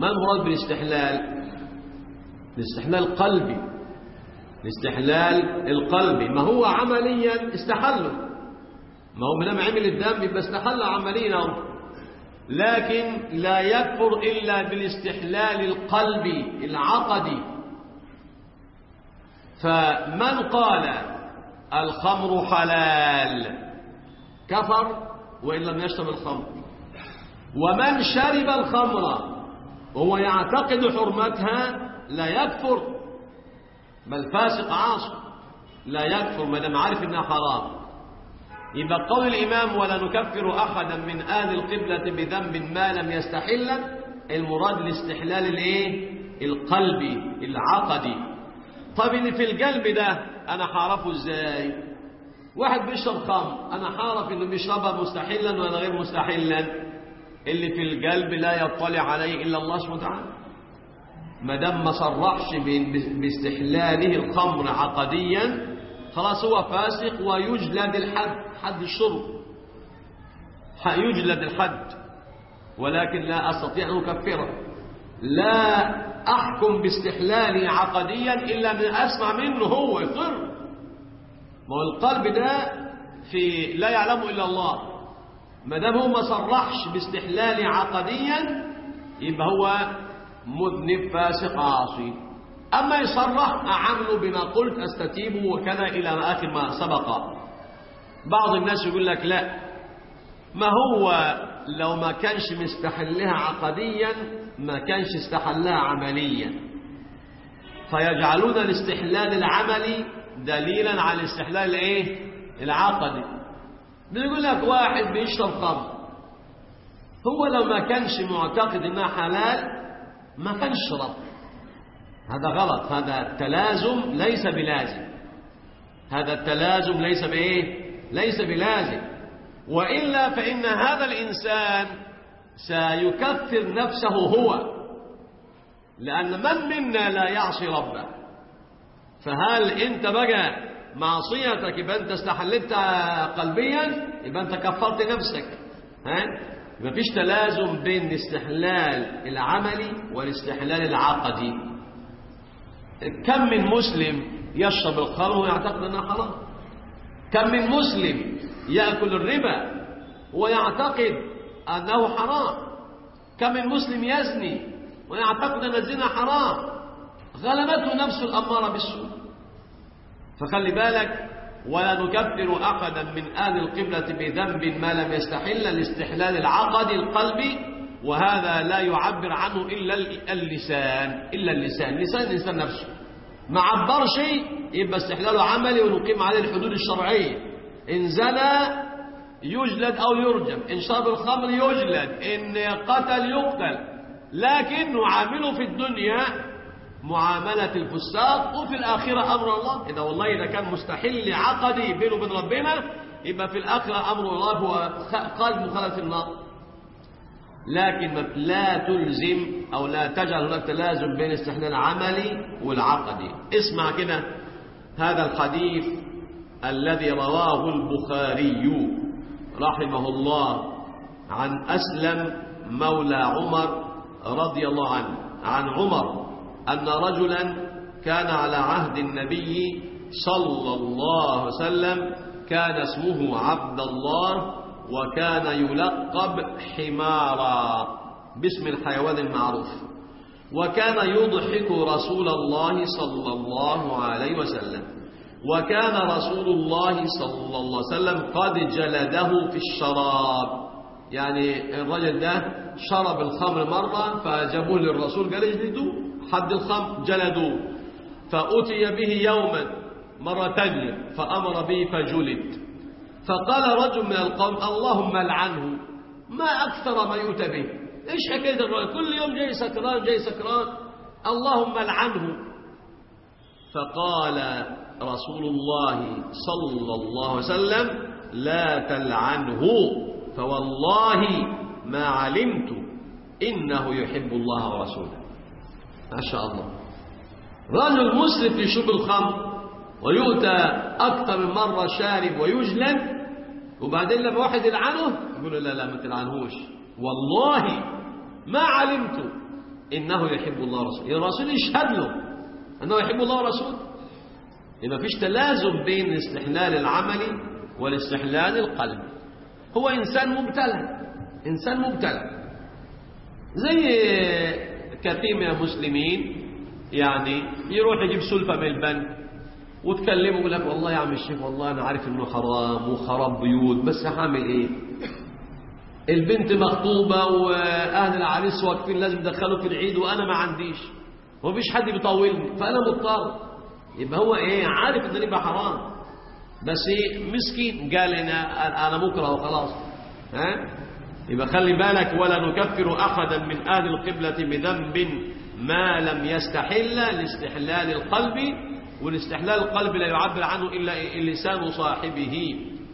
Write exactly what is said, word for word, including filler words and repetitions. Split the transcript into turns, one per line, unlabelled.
ما المراد بالاستحلال؟ الاستحلال قلبي، الاستحلال القلبي. ما هو عمليا استحله، ما هو لما عمل الدم يبقى استحل عمليا، لكن لا يكفر إلا بالاستحلال القلبي العقدي. فمن قال الخمر حلال كفر وإن لم يشرب الخمر، ومن شرب الخمر وهو يعتقد حرمتها لا يكفر، بل فاسق عاصي لا يكفر ما دام عارف انها حرام. يبقى قول الإمام ولا نكفر أحدا من أهل القبلة بذنب ما لم يستحل، المراد الاستحلال الايه؟ القلبي العقدي. طب اللي في القلب ده أنا حعرفه إزاي؟ واحد بيشرب خمر أنا حعرف إنه بيشربها مستحلا ولا غير مستحلا؟ اللي في القلب لا يطلع عليه إلا الله سبحانه وتعالى. ما دام ما صرحش باستحلاله الخمر عقديا خلاص هو فاسق ويجلد الحد، حد الشرب يجلد الحد، ولكن لا أستطيع أن أكفره، لا أحكم باستحلاله عقديا إلا من أسمع منه هو يقر. ما هو القلب ده في لا يعلمه إلا الله، ما دام هو ما صرحش باستحلاله عقديا يبقى هو مذنب فاسق عاصي. أما يصرح أعمله بما قلت أستتيبه وكذا إلى آخر ما سبق. بعض الناس يقول لك لا، ما هو لو ما كانش مستحلها عقديا ما كانش استحلها عمليا، فيجعلون الاستحلال العملي دليلا على الاستحلال الايه؟ العقدي. بيقول لك واحد بيشرب خمر، هو لو ما كانش معتقد انها حلال ما كانش شرب، هذا غلط، هذا التلازم ليس بلازم، هذا التلازم ليس بايه؟ ليس بلازم. وإلا فإن هذا الإنسان سيكفر نفسه هو، لأن من منا لا يعصي ربه؟ فهل أنت بقى معصيتك يبقى أنت استحلتها قلبيا يبقى أنت كفرت نفسك؟ ها؟ ما فيش تلازم بين الاستحلال العملي والاستحلال العقدي. كم من مسلم يشرب الخمر ويعتقد أنها حرام؟ كم من مسلم يأكل الربا ويعتقد أنه حرام؟ كم من مسلم يزني ويعتقد أن الزنا حرام؟ غلبته نفسه الأمارة بالسوء. فخلي بالك، ولا نكفر أحدا من أهل القبلة بذنب ما لم يستحل الاستحلال العقدي القلبي، وهذا لا يعبر عنه إلا اللسان، إلا اللسان، لسان الإنسان نفسه ما عبر شيء يبقى استحلاله عملي ونقيم عليه الحدود الشرعية. إن زنى يجلد أو يرجم، إن شرب الخمر يجلد، إن قتل يقتل، لكن نعامله في الدنيا معاملة الفساق وفي الآخرة أمر الله. إذا والله إذا كان مستحل عقدي بينه وبين ربنا يبقى في الآخرة أمر الله هو قلب مخالف النار. لكن لا تلزم أو لا تجعل هناك تلازم بين الاستحلال العملي والعقدي. اسمع كده هذا الحديث الذي رواه البخاري رحمه الله عن أسلم مولى عمر رضي الله عنه، عن عمر أن رجلا كان على عهد النبي صلى الله عليه وسلم كان اسمه عبد الله، وكان يلقب حمارا باسم الحيوان المعروف، وكان يضحك رسول الله صلى الله عليه وسلم، وكان رسول الله صلى الله عليه وسلم قد جلده في الشراب. يعني الرجل ده شرب الخمر مرة فجابوه للرسول قال اجلدوه حد الخمر، جلدوه. فأتي به يوما مرة ثانية فأمر به فجلد. فقال رجل من القوم اللهم لعنه، ما أكثر ما يؤتى به، إيش حكاية الرجل كل يوم جاي سكران جاي سكران، اللهم لعنه. فقال رسول الله صلى الله عليه وسلم لا تلعنه فوالله ما علمت إنه يحب الله ورسوله. ما شاء الله، رجل مسرف في شرب الخمر ويؤتى أكثر من مرة شارب ويجلد، وبعدين لما واحد يلعنه يقول لا لا ما تلعنهوش، والله ما علمت إنه يحب الله ورسوله، الرسول يشهد له أنه يحب الله ورسوله. ما فيش تلازم بين الاستحلال العملي والاستحلال القلبي. هو إنسان مبتلى، إنسان مبتلى زي كثير من المسلمين، يعني يروح يجيب سلفة من البنك وتكلمه يقول لك والله يا عم الشيخ والله أنا عارف إنه حرام وخراب بيوت، بس هعمل إيه؟ البنت مخطوبة وأهل العريس واقفين لازم يدخلوا في العيد وأنا ما عنديش ومفيش حد بيطولني فأنا مضطر. يبقى هو إيه؟ عارف إن الربا حرام، بس إيه؟ مسكين قال أنا أنا مكره وخلاص. ها؟ يبقى خلي بالك، ولا نكفر أحدا من أهل القبلة بذنب ما لم يستحل الاستحلال القلبي، والاستحلال القلبي لا يعبر عنه إلا لسان صاحبه.